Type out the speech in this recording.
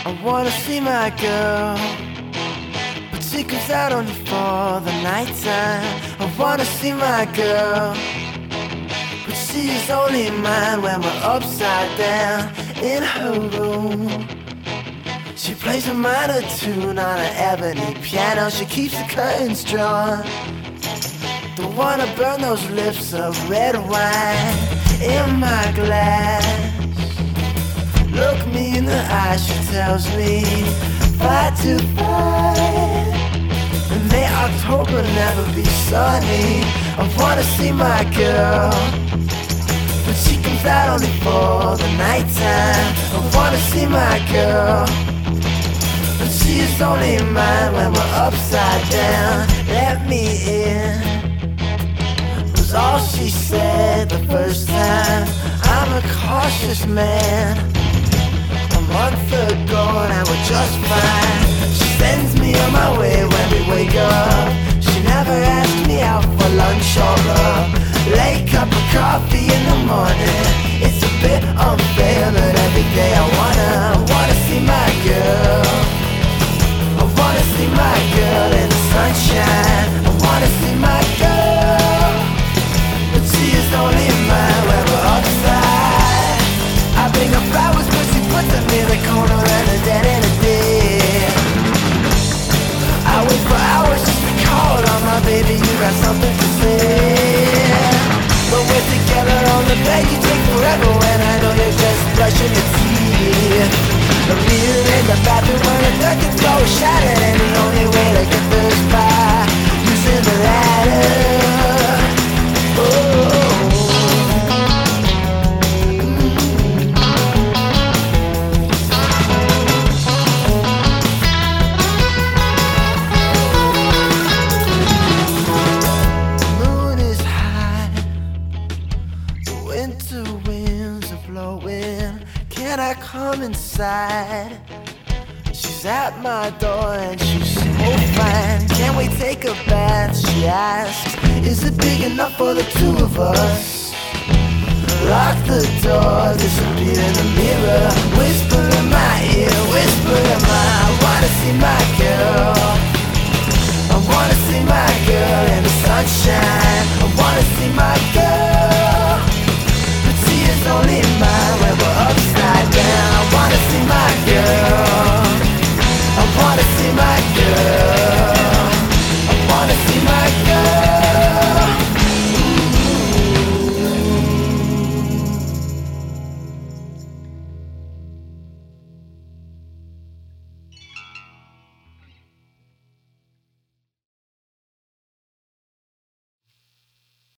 I wanna see my girl, but she comes out only for the nighttime. I wanna see my girl, but she is only mine when we're upside down in her room. She plays a minor tune on an ebony piano. She keeps the curtains drawn. Don't wanna burn those lips of red wine in my glass. Look me in the eye, she tells me, fight to fight. And may October never be sunny. I wanna see my girl, but she comes out only for the nighttime. I wanna see my girl, but she is only mine when we're upside down. Let me in, was all she said the first time. I'm a cautious man. A month ago and I was just fine. She sends me on my way when we wake up. She never asked me out for lunch or a late cup of coffee in the morning. It's a bit unfair, but every day I wanna see my girl. I wanna see my girl in the sunshine. I wanna see my girl, but she is only mine when we're upside. I bring her flowers, but she puts them in the corner and a dead end of day. I wait for hours just to call on my baby. You got something to say. When we're together on the bed, you take forever when I know you're just brushing your teeth. The mirror in the bathroom when the curtains go shattered, and the only way to get this by using the ladder. Oh. Winter winds are blowing. Can I come inside? She's at my door and she's so fine. Can we take a bath? She asks. Is it big enough for the two of us? Lock the door, disappear in the mirror. Whisper in my ear, whisper in my. I wanna see my girl. I wanna see my girl in the sunshine. I wanna see my girl, but she is only mine when we're upside down. I wanna see my girl.